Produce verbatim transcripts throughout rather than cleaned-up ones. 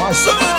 Mais uma.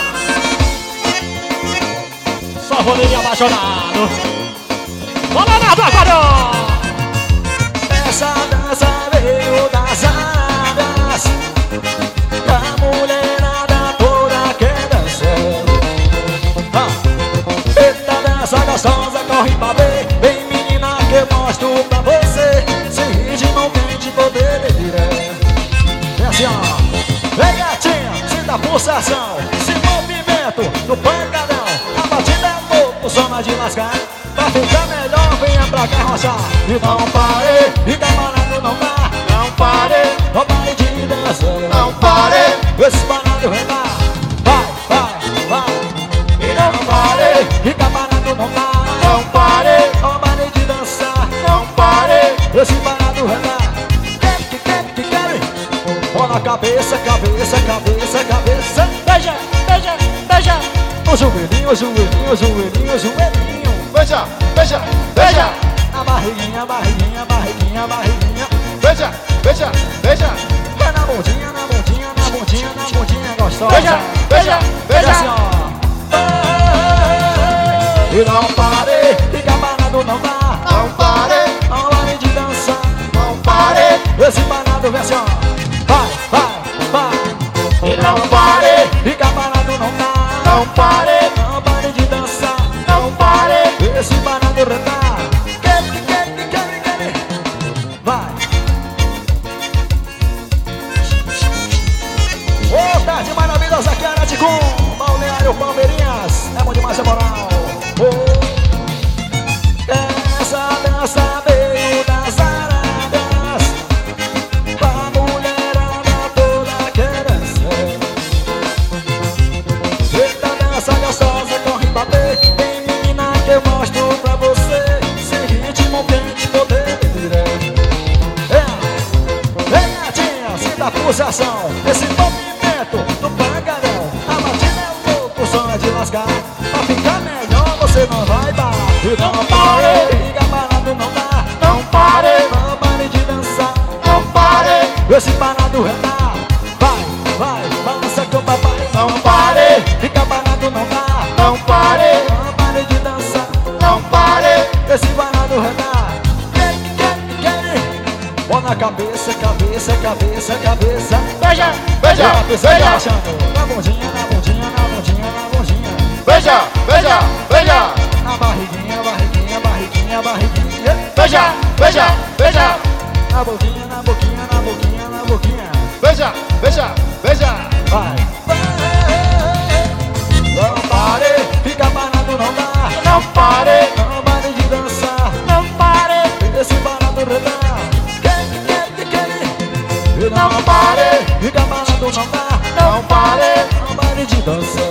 Só rolinho apaixonado. Colorado agora. Essa dança veio das áreas, a mulherada toda quer dançar. ah. Eita dança gostosa, corre pra ver. Vem menina que eu mostro pra você. Sem ritmo quente poder direto. É assim ó. Vem gatinha, sinta a pulsação, esse movimento no pancadão. A batida é louco, zona de lascar. Pra ficar melhor, venha pra cá roçar. E não pare, fica parado, não dá. Não pare, não pare de dançar. Não pare, esse parado vai dar. Vai, vai, vai. E não pare, fica parado, não dá. Não pare, não pare de dançar. Não pare, esse parado vai dar. Quer que quer que quer. Mão na cabeça, cabeça, cabeça, cabeça. Beija, beija, beija. O joelhinho, o joelhinho, o joelhinho, o joelhinho. Beija, beija, beija. A barriguinha, barriguinha, barriguinha, barriguinha. Beija, beija, beija. Vai na bundinha, na bundinha, na bundinha, na bundinha gostosa. Beija, beija, beija. Assim, ó. E não pare, fica parado, não dá. Não pare, não pare de dançar. não pare. Esse parado vem assim, ó. Vai, vai, vai. E não pare, fica parado, não dá. não pare, não pare de dançar. não pare. Esse parado redar. Quer, quer, quer, quer. Vai. Ô, tarde maravilhosa aqui, Araticum, Balneário Palmeirinhas. É bom demais, é moral. Oh. Essa dança veio das Arábias, a mulherada toda quer dançar. Eita dança gostosa, corre pra ver. Tem menina que eu mostro pra você. Sem ritmo quente, poder direto. É, vem gatinha, sinta a pulsação, esse movimento do pancadão. A batida é louco, o som é de lascar. Pra ficar melhor você não vai parar. E não pare, fica parado, não dá. Não pare, Não pare de dançar. não pare. Esse parado redar. Vai, vai, balança com o papai. Não pare, Fica parado, não dá. não pare, Não pare de dançar. não pare. Esse parado redar. Quer, quer, quer. Mão na cabeça, cabeça, cabeça, cabeça. Beija, beija, Beija, beija. baixando. Na bundinha, na bundinha, na bundinha, na bundinha. Beija, beija, beija. Na barriguinha, barriguinha, barriguinha, barriguinha. Beija, beija, beija. Na boquinha, na boquinha, na boquinha, na boquinha. Beija, beija, beija. Vai. Não pare, fica parado, não dá. Não pare, Não pare de dançar. não pare. Esse parado redar. Quer, quer, quer. E Não pare, fica parado, não dá. não pare. Não pare de dançar.